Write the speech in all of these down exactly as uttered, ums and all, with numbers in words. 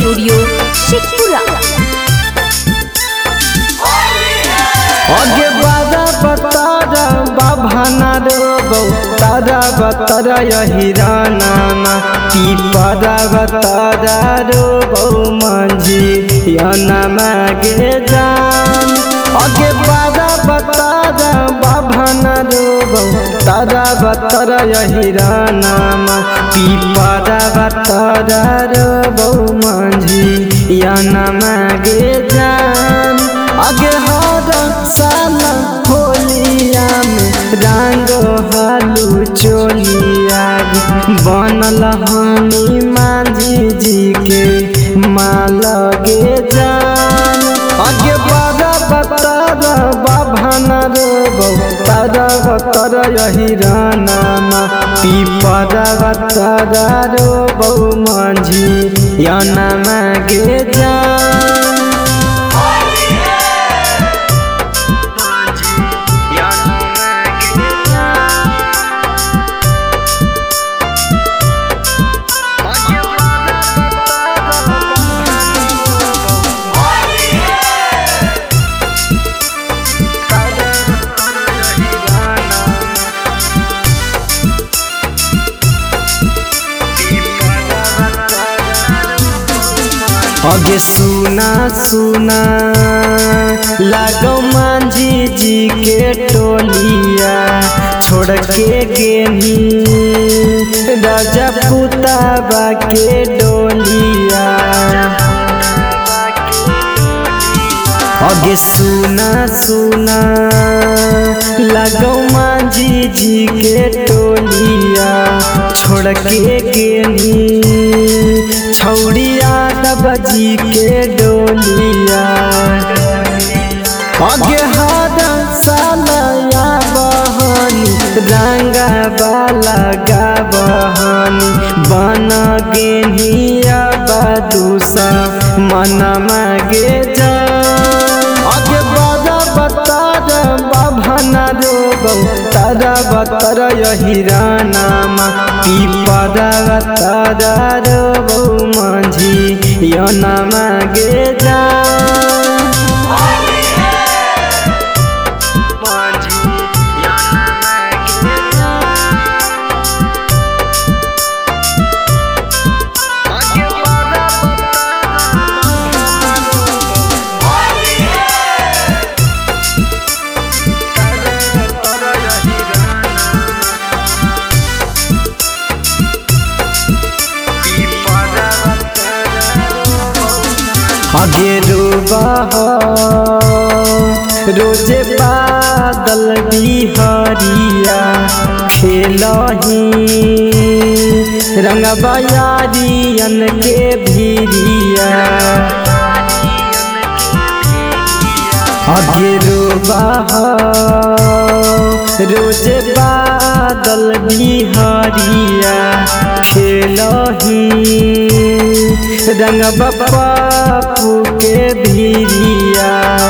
Studio Sheikhpura. आगे बारा बतारा बाभाना रो तारा बतारा यही राना ना पीपरा बतारा रो बहु मंझी याना मागे जान। आगे बारा बतारा बाभाना रो तारा बतारा यही राना ना पीपरा बतारा रो बहु मंझी याना मागे जान। आगे हर साल होलिया में रंग हालू चोलिया बनल हनी मांझी जी के माल गे जान। आगे बड़ा बतारा बाभाना रो तारा बतारा यही राना पीपरा बतारा रो बहु मंझी याना मागे जान। आगे सुना सुना लागो मांझी जी के टोलिया छोड़ के गेनी राजा पुताबा के डोलिया। आगे सुना सुना लागो मांझी जी के टोलिया छोड़ के गेनी छौड़िया बजी के डोलिया। आगे हर साल या बहनी रंगा बाला गा बहनी बन गेनिया बदूसा मन मागे जा। आगे बड़ा बतारा बाभाना रो तारा बतारा यही राना पीपरा बतारा रो बहु मंझी याना मागे जा। आगे रूबा रोजे बादल बिहारिया खेलही रंगबा यारियन के भीरिया। आगे रूबा रोजे बादल बिहारिया खेलही रंग बापू के भीरिया।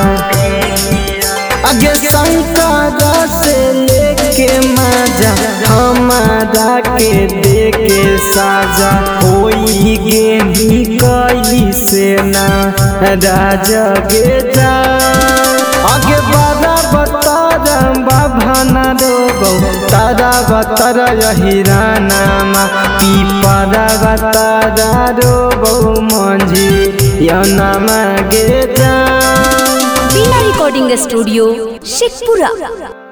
आगे शंकर से लेके मजा हमारा के देके साजा होई गेनी कई से ना राजा के जा। आगे बड़ा बतारा बाभाना रो तारा बतारा यही राना पीपरा बतारा रो बहु मंझी याना मागे जा। बिना रिकॉर्डिंग स्टूडियो शेखपुरा।